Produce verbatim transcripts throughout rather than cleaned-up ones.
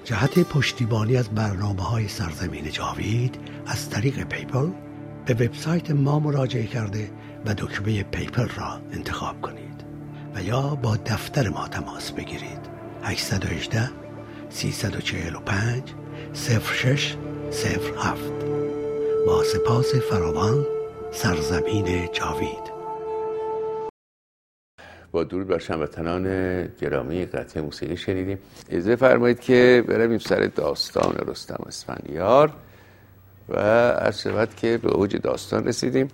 جهت پشتیبانی از برنامه‌های سرزمین جاوید از طریق پیپل به وبسایت ما مراجعه کرده و دکمه پیپل را انتخاب کنید و یا با دفتر ما تماس بگیرید. هشت یک هشت سه چهار پنج صفر شش صفر هفت. با سپاس فراوان، سرزمین جاوید. با درود بر هموطنان گرامی قطعه موسیقی شنیدیم. اجازه فرمایید که برویم سر داستان رستم اسفندیار و عرض شود که به اوج داستان رسیدیم.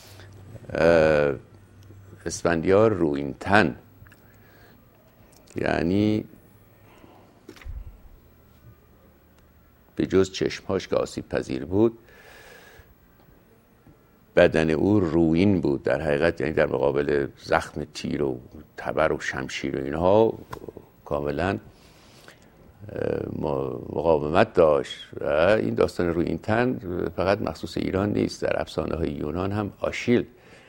اسفندیار رویین تن، یعنی به جز چشمهاش که آسیب پذیر بود، بدن او رویین بود در حقیقت، یعنی در مقابل زخم تیر و تبر و شمشیر و اینها کاملا مقاومت داشت. و این داستان رویین تن فقط مخصوص ایران نیست، در افسانه های یونان هم آشیل،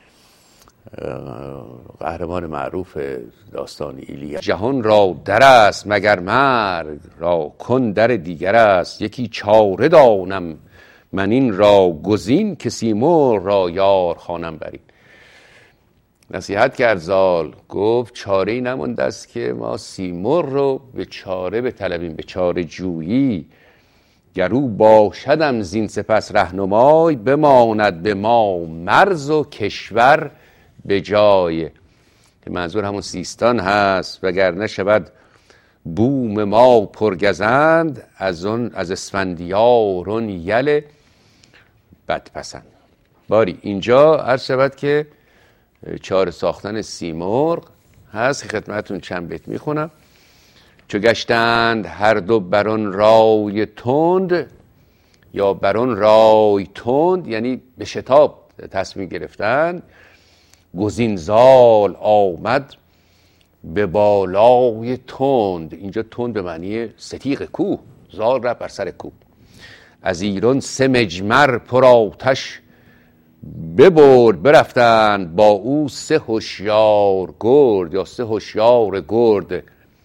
قهرمان معروف داستان ایلیا، جهان را در است مگر مرگ را کن در دیگر است، یکی چاره دانم من این را گزین که سیمرغ را یار خوانم برین. نصیحت کرد زال، گفت چاره‌ای نمانده است که ما سیمرغ رو به چاره بطلبیم، به چاره جویی. گر او باشدم زین سپس رهنمای، بماند به ما مرز و کشور به جای. که منظور همون سیستان هست، وگر نشود بوم ما پرگزند، از اون از اسفندیار اون یل بدپسند. باری اینجا عرض شود که چاره ساختن سیمرغ هست که خدمتون چند بیت میخونم. چو گشتند هر دو برون رای تند، یا برون رای تند یعنی به شتاب تصمیم گرفتن، گزین زال آمد به بالای تند. اینجا تند به معنی ستیغ کوه، زال رفت بر سر کوه. از ایران سه مجمر پر آتش ببرد، برفتند با او سه هوشیار گرد، یا سه هوشیار گرد.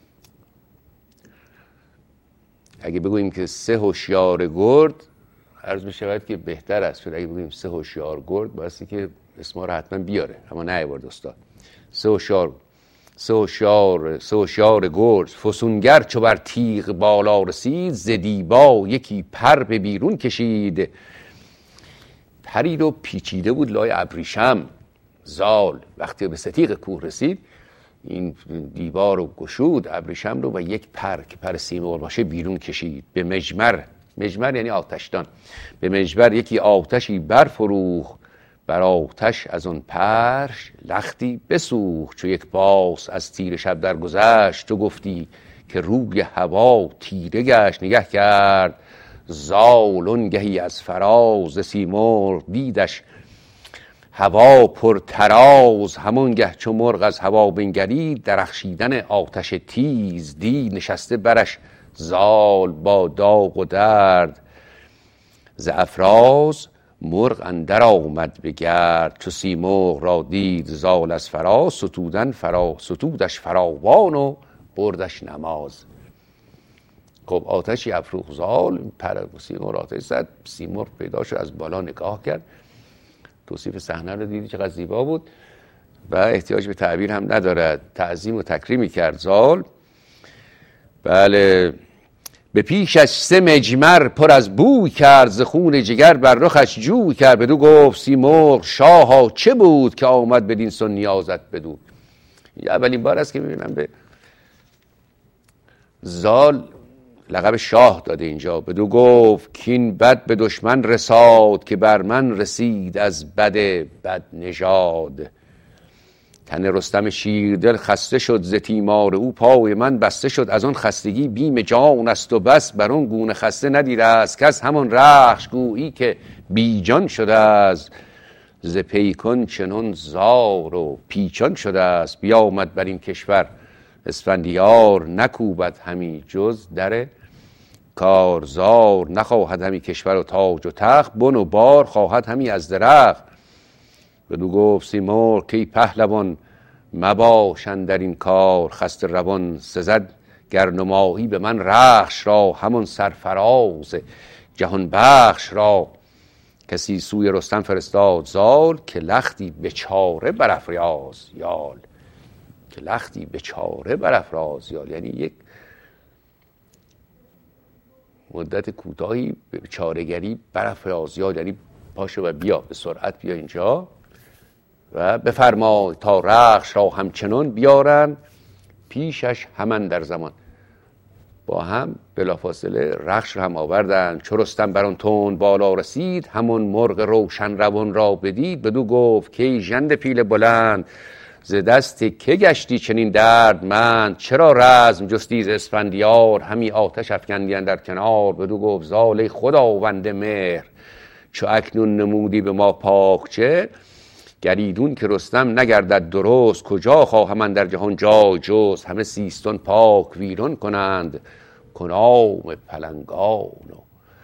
اگه بگوییم که سه هوشیار گرد، عرض می شود که بهتر است، چون اگه بگوییم سه هوشیار گرد بایستی که اسما رو حتما بیاره، اما نیاورد استاد. سه هوشیار سه هوشیار سه هوشیار گرد، فسونگر چو بر تیغ بالا رسید، ز دیبا یکی پر به بیرون کشید. پری رو پیچیده بود لای ابریشم. زال وقتی به ستیغ کوه رسید، این دیبا رو گشود، ابریشم رو، و یک پر که پر سیمرغ باشه بیرون کشید. به مجمر، مجمر یعنی آتشدان، به مجمر یکی آتشی برفروخت، بر آتش از اون پرش لختی بسوخت. چو یک باس از تیر شب در گذشت، تو گفتی که روی هوا تیره گشت. نگه کرد زال اونگهی از فراز، سیمرغ دیدش هوا پر تراز. همانگه چو مرغ از هوا بنگرید، درخشیدن آتش تیز دید. نشسته برش زال با داغ و درد، ز افراز مرغ اندر آمد به گرد. چو سیمرغ را دید زال از فراز، ستودن فرا ستودش فراوان و بردش نماز. خب آتشی افروخت زال، پر سیمرغ آتش زد، سیمرغ پیدا شد، از بالا نگاه کرد، توصیف صحنه رو دیدی چقدر زیبا بود و احتیاج به تعبیر هم ندارد. تعظیم و تکریمی کرد زال. بله، به پیشش سه مجمر پر از بوی کرد، ز خون جگر بر رخش جوی کرد. بدو گفت سیمرغ شاها چه بود، که آمد بدین سو نیازت بدو. اولین بار است که میبینم به زال لقب شاه داده اینجا. بدو گفت کین بد به دشمن رساد، که بر من رسید از بد بد نژاد. تن رستم شیردل خسته شد ز تیمار او، پای من بسته شد از آن خستگی بیم جان است و بس. بر آن گونه خسته ندیده است کس، همان رخش گویی که بی جان شده است. ز پیکان چنان زار و پیچان شده است. بیامد بر این کشور اسفندیار، نکوبد همی جز در کارزار. نخواهد همی کشور و تاج و تخت، بن و بار خواهد همی از درخت. بدو گفت سیمرغ کی پهلوان، مباش اندر این کار خسته روان. سزد گر نمایی به من رخش را، همون سرفراز جهان بخش را. کسی سوی رستم فرستاد زال، که لختی بیچاره برافراز یال. که لختی بیچاره برافراز یال، یعنی یک مدت کوتاهی به چاره‌گری برافراز یال، یعنی پاشو و بیا، به سرعت بیا اینجا و بفرما تا رخش را همچنان بیارن، پیشش همان در زمان. با هم بلافاصله رخش را هم آوردن. چو رستم بر آن تند بالا رسید، همون مرغ روشن روان را بدید. بدو گفت که ژنده پیل بلند، ز دست که گشتی چنین دردمند. چرا رزم جستی ز اسفندیار، همی آتش افکندی اندر کنار. بدو گفت زال خداوند مهر، چو اکنون نمودی به ما پاکچه. گریدون که رستم نگردد درست، کجا خواهم اندر جهان جای جست. همه سیستان پاک ویران کنند، کنام پلنگان و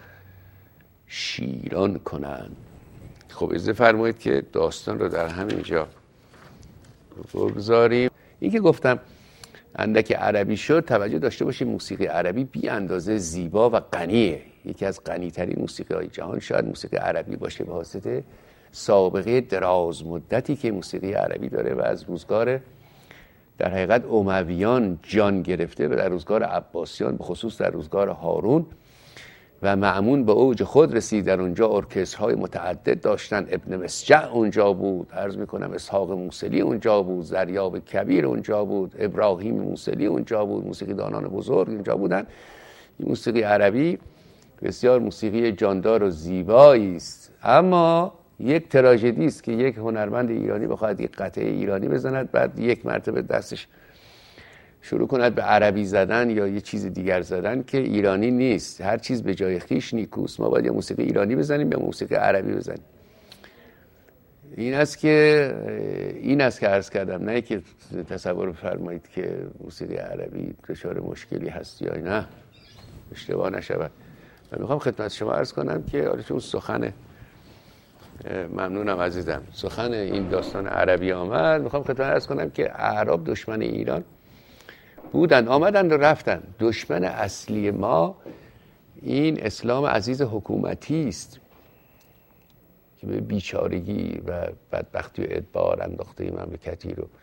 شیران کنند. خب اجازه فرمایید که داستان رو در همین جا بگذاریم. این که گفتم اندک عربی شد، توجه داشته باشید موسیقی عربی بی اندازه زیبا و غنیه. یکی از غنی‌ترین موسیقی های جهان شاید موسیقی عربی باشه، به واسطه سابقه دراز مدتی که موسیقی عربی داره و از روزگار در حقیقت امویان جان گرفته و در روزگار عباسیان، به خصوص در روزگار هارون و مأمون به اوج خود رسید. در اونجا ارکسترهای متعدد داشتن. ابن مسجع اونجا بود، عرض میکنم اسحاق موصلی اونجا بود، زریاب کبیر اونجا بود، ابراهیم موصلی اونجا بود، موسیقی دانان بزرگ اونجا بودن. این موسیقی عربی بسیار موسیقی جاندار و زیبایی است، اما یک تراژدی است که یک هنرمند ایرانی بخواهد یک قطعه ایرانی بزند، بعد یک مرتبه دستش شروع کند به عربی زدن یا یه چیز دیگر زدن که ایرانی نیست. هر چیز به جای خیش نیکوست. ما باید یا موسیقی ایرانی بزنیم یا موسیقی عربی بزنیم. این است که این است که عرض کردم، نه که تصور فرمایید که موسیقی عربی دچار مشکلی هست یا نه، اشتباه نشود. من میخوام خدمت شما عرض کنم که آره چون سخن ممنونم عزیزم سخن این داستان عربی آمد، میخوام خدمت عرض کنم که اعراب دشمن ایران بودن، آمدن و رفتن. دشمن اصلی ما این اسلام عزیز حکومتی است که به بیچارگی و بدبختی و ادبار انداخته این مملکتی رو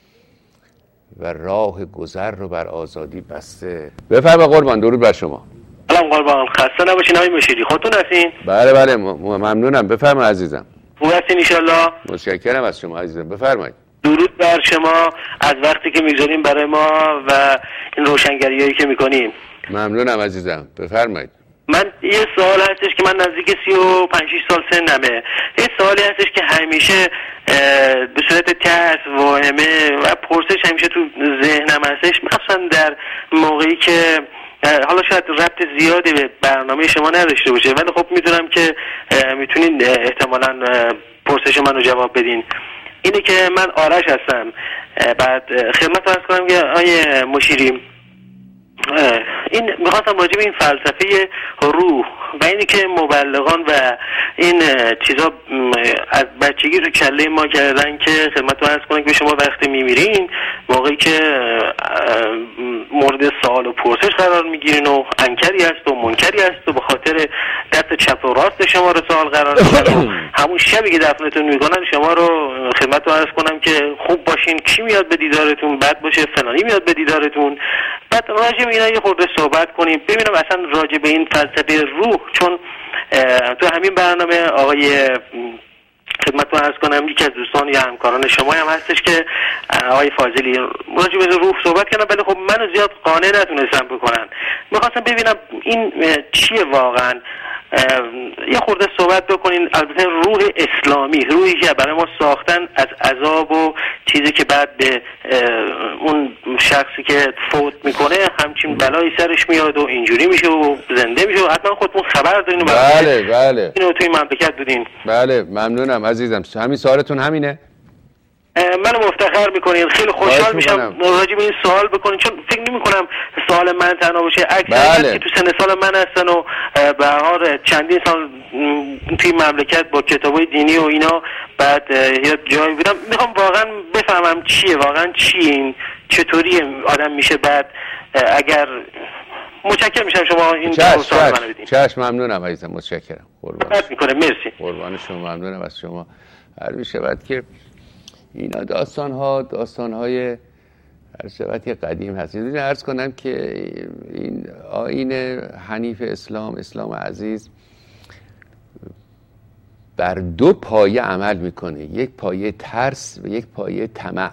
و راه گذر رو بر آزادی بسته. بفرما قربان، درود بر شما. سلام قربان، خسته نباشین آقای مشیری، خودتون هستین؟ بله بله ممنونم، بفرما عزیزم. خوب هستین ان شاء الله؟ متشکرم از شما عزیزم، بفرمایید. درود بر شما از وقتی که می‌گذارین برای ما و این روشنگریایی که می‌کنین. ممنونم عزیزم، بفرمایید. من یه سوال هستش که من نزدیک سی و پنج شش سال سنمه. یه سوالی هستش که همیشه به صورت ترس، واهمه و پرسش همیشه تو ذهنم هستش، مثلا در موقعی که حالا شاید ربط زیادی به برنامه شما نداشته باشه، ولی خب میدونم که میتونین احتمالاً پرسش منو جواب بدین. اینه که من آرش هستم. بعد خدمت عرض کنم که آیه مشیری، این میخواستم راجع به این فلسفه روح و اینی که مبلغان و این چیزا از بچگی رو کله ما کردن که خدمت عرض کنم که شما وقتی میمیرین، موقعی که مورد سوال و پرسش قرار میگیرین و انکری هست و منکری هست و به خاطر دست چپ و راست شما رو سوال قرار میگیرن، همون شبی که دفنتون میکنن شما رو خدمت عرض کنم که خوب باشین، کی میاد به دیدارتون، بد باشه فلانی میاد به دیدارتون. بعد راجع به اینا یه خورده صحبت کنیم، ببینم اصلا راجع به این فلسفه روح، چون تو همین برنامه آقای خدمتتون عرض کنم یکی از دوستان یا همکاران شما هم هستش که آقای فاضلی راجع به روح صحبت کردن، ولی خب منو زیاد قانع نتونستم بکنن. میخواستم ببینم این چیه واقعا، یه خورده صحبت بکنین. البته روح اسلامی، روحی که برای ما ساختن از عذاب و چیزی که بعد به اون شخصی که فوت میکنه همچین بلایی سرش میاد و اینجوری میشه و زنده میشه و حتما خودتون خبر دارین. بله بله اینو توی مملکت بودین. بله ممنونم عزیزم. همین سوالتون همینه؟ منو مفتخر میکنین، خیلی خوشحال میشم راجع به این سوال بکنین، چون فکر نمی کنم سوال من تنها باشه. اکثریت بله. که تو سن سال من هستن و به هر حال چندین سال توی مملکت با کتابای دینی و اینا بعد یا جایی بودم، میخوام واقعا بفهمم چیه واقعا چیه این، چطوری آدم میشه بعد اگر متشکرم میشم شما این فرصت منو بدید. چشم ممنونم عزیزم، متشکرم. قربان میکنم، مرسی. قربان شما، ممنونم از شما. هر میشود که اینا داستان ها داستان های هر شود قدیم هست. یه عرض کنم که این آیین حنیف اسلام، اسلام عزیز، بر دو پایه عمل میکنه، یک پایه ترس و یک پایه طمع.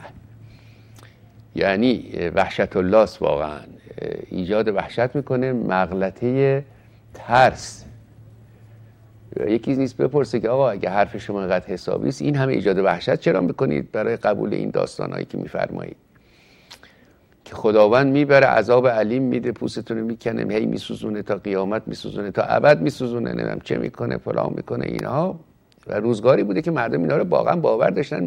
یعنی وحشت الله است، واقعا ایجاد وحشت میکنه، مغلطه ترس. یکی نیست بپرسه که آقا اگه حرف شما اینقدر حسابی است، این همه ایجاد وحشت چرا میکنید برای قبول این داستانهایی که میفرمایید که خداوند میبره عذاب علیم میده، پوستتون رو میکنه، هی میسوزونه تا قیامت، میسوزونه تا ابد، میسوزونه، نمیدونم چه میکنه، فلان میکنه. اینها و روزگاری بوده که مردم اینا رو واقعا باور داشتن.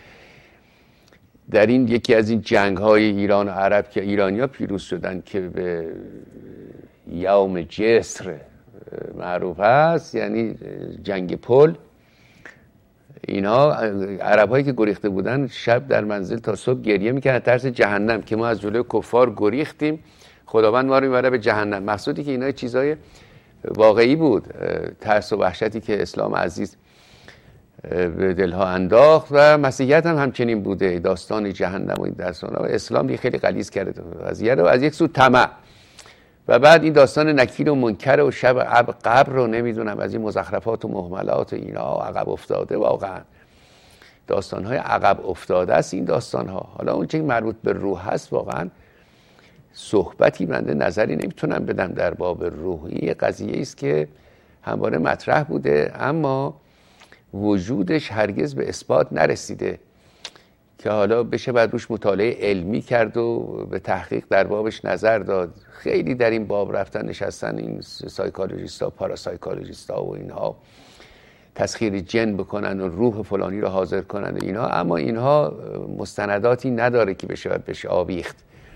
در این یکی از این جنگ های ایران و عرب که ایرانیا پیروز شدن که به یوم جسر معروف هست، یعنی جنگ پل، اینا عرب هایی که گریخته بودن شب در منزل تا صبح گریه میکنن ترس جهنم که ما از جلوی کفار گریختیم، خداوند ما رو میبره به جهنم. مقصودی که اینا چیزای واقعی بود، ترس و وحشتی که اسلام عزیز به دلها انداخت و مسیحیت هم همچنین بوده. داستان جهنم و این داستانا اسلام دیگه خیلی غلیظ کرده قضیه رو. از یک سو طمع و بعد این داستان نکیر و منکر و شب قبر رو نمیدونم از این مزخرفات و مهملات و اینا عقب افتاده. واقعا داستان‌های عقب افتاده است این داستان‌ها. حالا اون چه مربوط به روح هست، واقعا صحبتی بنده نظری نمیتونم بدم در باب روحی. قضیه است که همواره مطرح بوده اما وجودش هرگز به اثبات نرسیده که حالا بشه بعد روش مطالعه علمی کرد و به تحقیق در بابش نظر داد. خیلی در این باب رفتن نشستن این سایکولوژیستا، پاراسایکولوژیستا و اینها، تسخیر جن بکنن و روح فلانی رو حاضر کنن و اینها، اما اینها مستنداتی نداره که بشه بشه آویخت.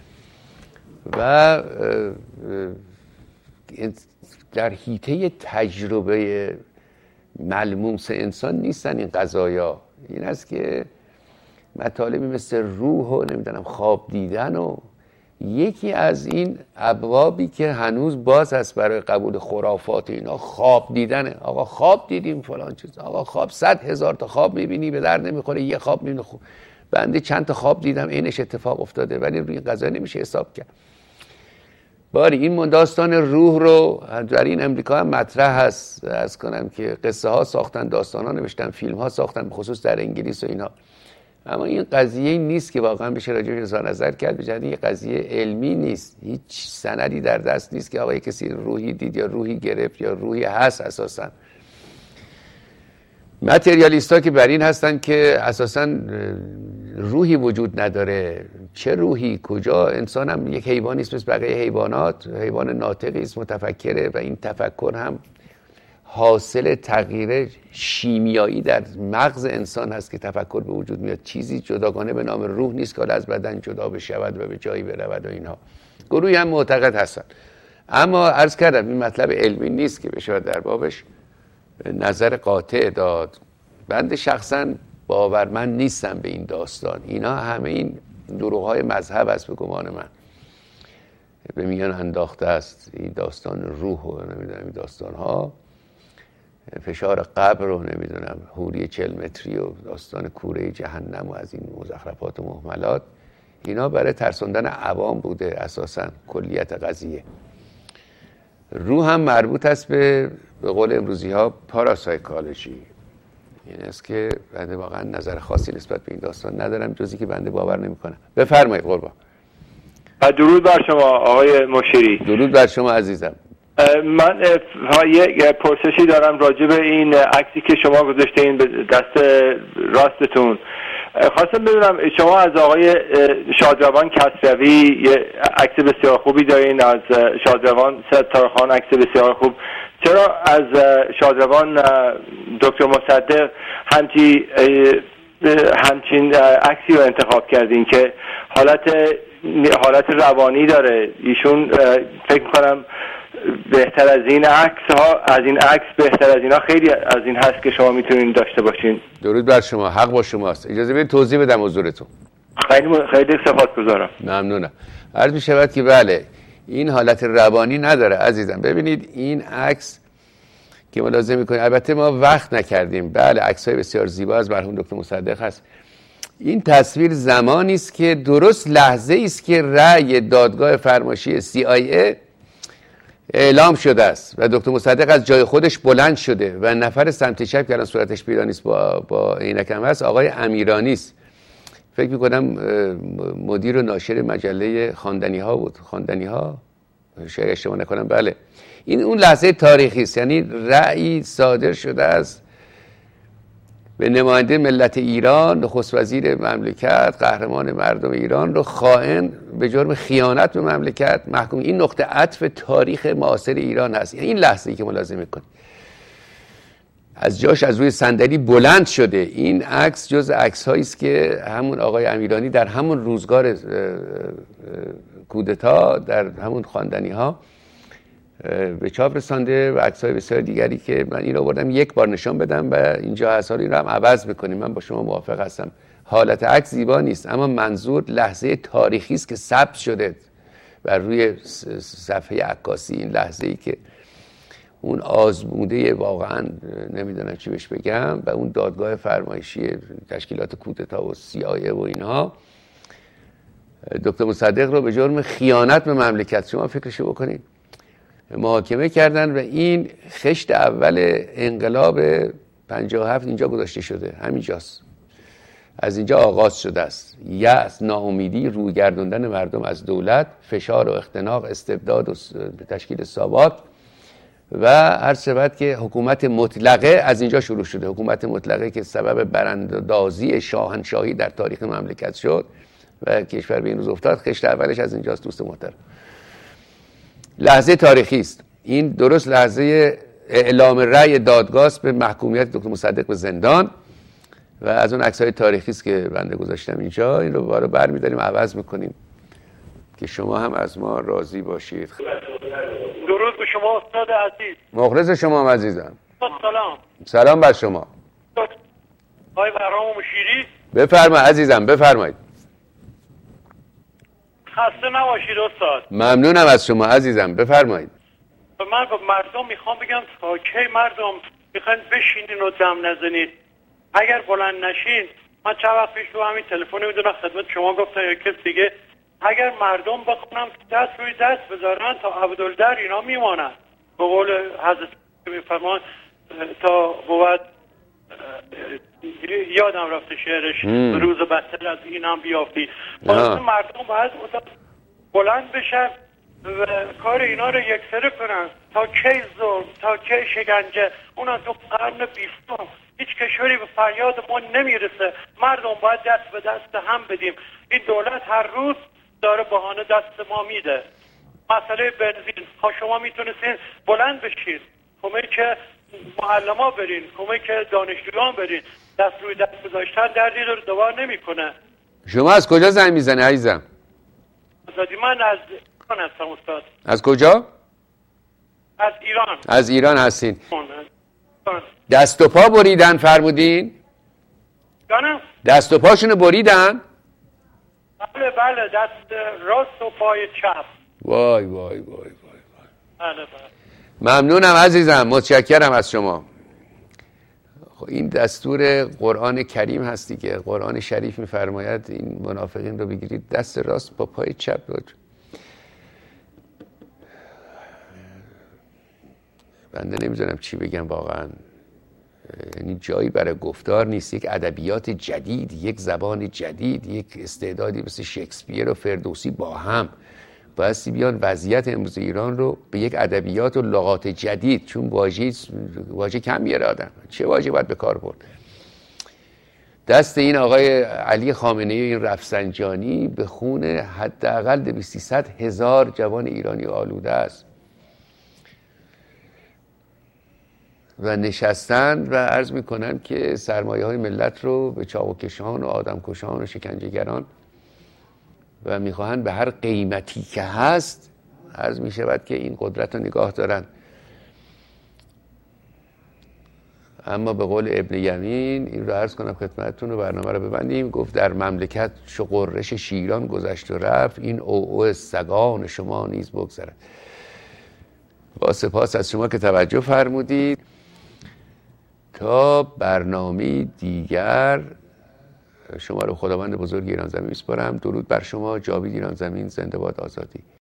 و در حیطه تجربه ملموس انسان نیستن این قضایا. این است که مطالبی مثل روح و نمیدونم خواب دیدن و یکی از این ابوابی که هنوز باز هست برای قبول خرافات اینا، خواب دیدنه. آقا خواب دیدیم فلان چیز، آقا خواب صد هزار تا خواب میبینی به در نمیخوره، یه خواب میبینی. خوب بنده چند تا خواب دیدم اینش اتفاق افتاده، ولی روی این قضا نمیشه حساب کرد. باری این داستان روح رو در این امریکا هم مطرح هست. از کنم که قصه ها ساختن، داستان ها نوشتن، فیلم ها ساختن، بخصوص در انگلیس و اینا. اما این قضیه نیست که واقعا بشه راجع بهش اظهار نظر کرد. بجای یه قضیه علمی نیست، هیچ سندی در دست نیست که آقا کسی روحی دید یا روحی گرفت یا روحی هست. اساسا متریالیستا که بر این هستن که اساسا روحی وجود نداره. چه روحی؟ کجا؟ انسان هم یک حیوانی است مثل بقیه حیوانات، حیوان ناطقی است، متفکره و این تفکر هم حاصل تغییر شیمیایی در مغز انسان هست که تفکر به وجود میاد. چیزی جداگانه به نام روح نیست که از بدن جدا بشود و به جایی برود و اینها. گروهی هم معتقد هستن، اما عرض کردم این مطلب علمی نیست که بشه در بابش نظر قاطع داد. بنده شخصا باورمند نیستم به این داستان. اینا همه این دروغ‌های مذهب است به گمان من، به میان انداخته است. این داستان روح و نمیدونم این داستان‌ها، فشار قبر رو نمیدونم، حوری چهل متری و داستان کوره جهنم و از این مزخرفات و مهملات، اینا برای ترساندن عوام بوده اساساً کلیت قضیه. روح هم مربوط است به به قول امروزی ها پاراسایکولوژی. این است که بنده واقعا نظر خاصی نسبت به این داستان ندارم جزی که بنده باور نمی‌کنم. بفرمایید قربان. درود بر شما آقای مشیری. درود بر شما عزیزم. من یک پرسشی دارم راجع به این عکسی که شما گذاشتین به دست راستتون. خواستم بدونم شما از آقای شادروان کسروی یه عکس بسیار خوبی دارین، از شادروان ستارخان عکس بسیار خوب، چرا از شادروان دکتر مصدق همچی همچین عکسی رو انتخاب کردین که حالت حالت روانی داره؟ ایشون فکر میکنم بهتر از این عکس ها، از این عکس بهتر از اینا خیلی از این هست که شما میتونین داشته باشین. درود بر شما، حق با شماست. اجازه بدید توضیح بدم حضورتون. خیلی خیلی سپاسگزارم. ممنونم. عرض می شود که بله این حالت روانی نداره عزیزم. ببینید این عکس که ملاحظه میکنید، البته ما وقت نکردیم، بله عکس‌های بسیار زیبا از مرحوم دکتر مصدق هست. این تصویر زمانی است که درست لحظه است که رأی دادگاه فرمایشی سی آی ای اعلام شده است و دکتر مصدق از جای خودش بلند شده و نفر سمت چپ که الان صورتش پیدا نیست با با عینکم هست آقای امیرانی است. فکر میکنم مدیر و ناشر مجله خواندنی ها بود، خواندنی ها شاید اشتباه نکنم. بله این اون لحظه تاریخی است، یعنی رأی صادر شده است به نماینده ملت ایران، نخست وزیر مملکت، قهرمان مردم ایران رو خائن به جرم خیانت به مملکت محکوم. این نقطه عطف تاریخ معاصر ایران هست. این لحظه ای که ملاحظه میکنید از جاش از روی صندلی بلند شده. این عکس جز عکس هایی است که همون آقای امیرانی در همون روزگار کودتا در همون خواندنی ها به چاپ رسانده و عکس‌های بسیار دیگری که من این رو بردم یک بار نشان بدم و اینجا هست. این رو هم عوض میکنیم. من با شما موافق هستم. حالت عکس زیبا نیست اما منظور لحظه تاریخی است که ثبت شده بر روی صفحه عکاسی. این لحظه ای که اون آزموده واقعا نمیدونم چی بهش بگم و اون دادگاه فرمایشی تشکیلات کودتا و سی آی ای و اینها دکتر مصدق رو به جرم خیانت به مملکت، شما فکرشو بکنید، محاکمه کردن و این خشت اول انقلاب پنجاه و هفت اینجا گذاشته شده. همینجاست، از اینجا آغاز شده است. یأس، ناامیدی، روگردوندن مردم از دولت، فشار و اختناق، استبداد و تشکیل ساواک و هر شود که حکومت مطلقه از اینجا شروع شده. حکومت مطلقه که سبب براندازی شاهنشاهی در تاریخ مملکت شد و کشور به این روز افتاد. خشت اولش از اینجاست دوست محترم. لحظه تاریخی است. این درست لحظه اعلام رأی دادگاه به محکومیت دکتر مصدق به زندان و از اون عکس‌های تاریخی است که بنده گذاشتم اینجا. این رو بارو برمی‌داریم عوض می‌کنیم که شما هم از ما راضی باشید. درود به شما استاد عزیز. مخلص شما هم عزیزم. سلام. سلام بر شما. آقای برام مشیری. بفرمایید عزیزم، بفرمایید. خسته نباشید استاد. ممنونم از شما عزیزم، بفرمایید. من به مردم میخوام بگم تا کی مردم میخواین بشینین و دم نزنید؟ اگر بلند نشین، من چند وقت پیش تو همین تلفنی میدونم خدمت شما گفتم یا کس دیگه، اگر مردم بخونم دست روی دست بذارن تا عبدالدر اینا میمانن. به قول حضرت میفرمان تا بود یادم رفته شعرش روز بستر از این هم بیافتی. باید مردم باید بلند بشن و کار اینا رو یکسره کنن. تا کی ظلم، تا کی شکنجه، اونا تو قرن بیستم هیچ کشوری به فریاد ما نمیرسه. مردم باید دست به دست هم بدیم. این دولت هر روز داره بهانه دست ما میده. مسئله بنزین، ها شما میتونستین بلند بشین، کمک معلما برین، کمک دانشجویان برین. دست روی دست گذاشتن دردی رو دوبار نمیکنه. شما از کجا زنگ میزنی عزیزم؟ من از ایران هستم استاد. از کجا؟ از ایران. از ایران هستین. دست و پا بریدن فرمودین؟ جانم؟ دست و پاشونو بریدن؟ بله بله، دست راست و پای چپ. وای وای وای وای وای. بله بله. ممنونم عزیزم، متشکرم از شما. خب این دستور قرآن کریم هستی که قرآن شریف میفرماید این منافقین رو بگیرید دست راست با پای چپ. بنده نمیدونم چی بگم واقعا، یعنی جایی برای گفتار نیست. یک ادبیات جدید، یک زبان جدید، یک استعدادی مثل شکسپیر و فردوسی با هم بایستی بیان وضعیت امروز ایران رو به یک ادبیات و لغات جدید، چون واژه واژه کم میاره آدم، چه واژه باید به کار برد. دست این آقای علی خامنه‌ای این رفسنجانی به خون حداقل دویست سیصد هزار جوان ایرانی آلوده است و نشستن و عرض میکنن که سرمایه های ملت رو به چاقوکشان و آدمکشان و شکنجهگران و میخواهن به هر قیمتی که هست، عرض میشود که این قدرت رو نگاه دارن. اما به قول ابن یمین این رو عرض کنم خدمتتون و برنامه رو ببندیم. گفت در مملکت چو غرش شیران گذشت و رفت، این او او سگان شما نیز بگذرد. با سپاس از شما که توجه فرمودید. تا برنامه دیگر شما رو خداوند بزرگ ایران زمین میسپارم. درود بر شما. جاوید ایران زمین. زنده باد آزادی.